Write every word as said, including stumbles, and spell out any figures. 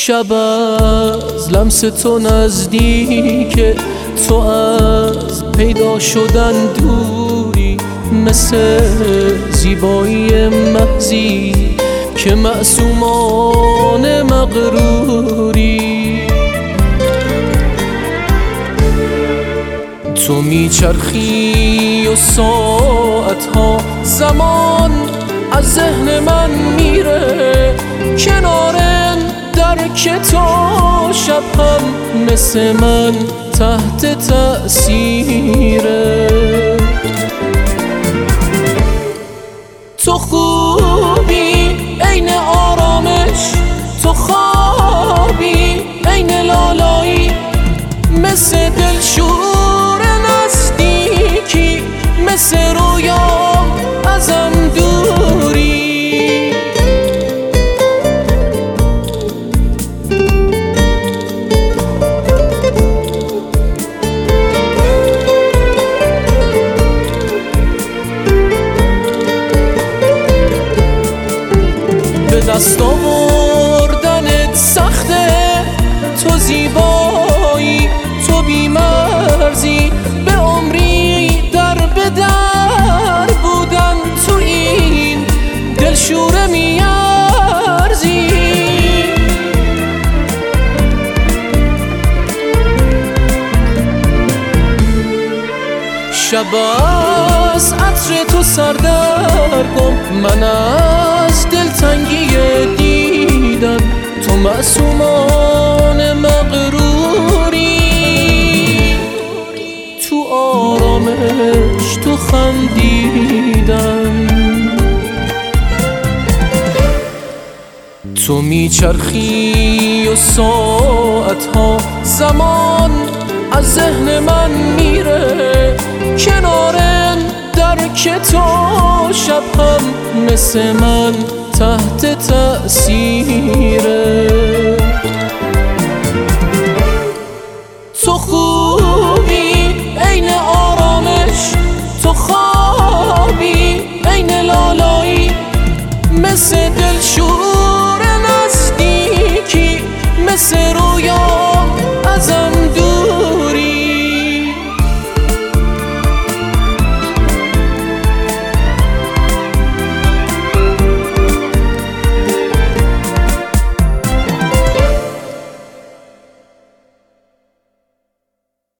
شب از لمس تو نزدیکه، تو از پیدا شدن دوری، مثل زیبایی محضی که معصومان مغروری. تو میچرخی و ساعتها زمان از ذهن من میره، کنار درک تو شب هم مثل من تحت تأثیره. تو خوبی عین آرامش، تو خوابی عین لالایی، مثل دلشور نزدیکی، مثل رویا ازم دوری. به دست آوردنت سخته، تو زیبایی، تو بی‌مرزی، به عمری در به در بودن تو این دلشوره میارزی. شب از عطر تو سردرگم، من از دلتنگی دیدن تو معصومان مغروری، تو آرامش تو خندیدن. تو میچرخی و ساعتها زمان از ذهن من میره، کنار درک تو شب هم مثل من تحت تأثیره. تو خوبی عین آرامش، تو خوابی عین لالایی، مثل دلشور نزدیکی، مثل رویا